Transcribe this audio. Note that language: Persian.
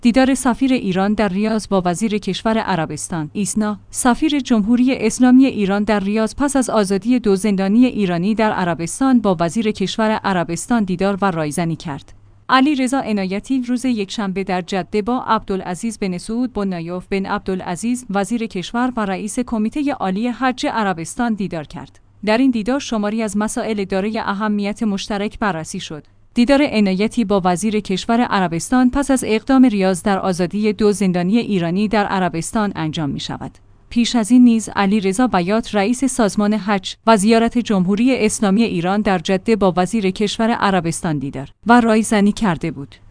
دیدار سفیر ایران در ریاض با وزیر کشور عربستان. ایسنا، سفیر جمهوری اسلامی ایران در ریاض پس از آزادی 2 زندانی ایرانی در عربستان با وزیر کشور عربستان دیدار و رایزنی کرد. علیرضا عنایتی روز یکشنبه در جده با عبدالعزیز بن سعود بن نایف بن عبدالعزیز وزیر کشور و رئیس کمیته عالی حج عربستان دیدار کرد. در این دیدار شماری از مسائل دارای اهمیت مشترک بررسی شد. دیدار عنایتی با وزیر کشور عربستان پس از اقدام ریاض در آزادی 2 زندانی ایرانی در عربستان انجام می شود. پیش از این نیز علیرضا بیات رئیس سازمان حج و زیارت جمهوری اسلامی ایران در جده با وزیر کشور عربستان دیدار و رایزنی کرده بود.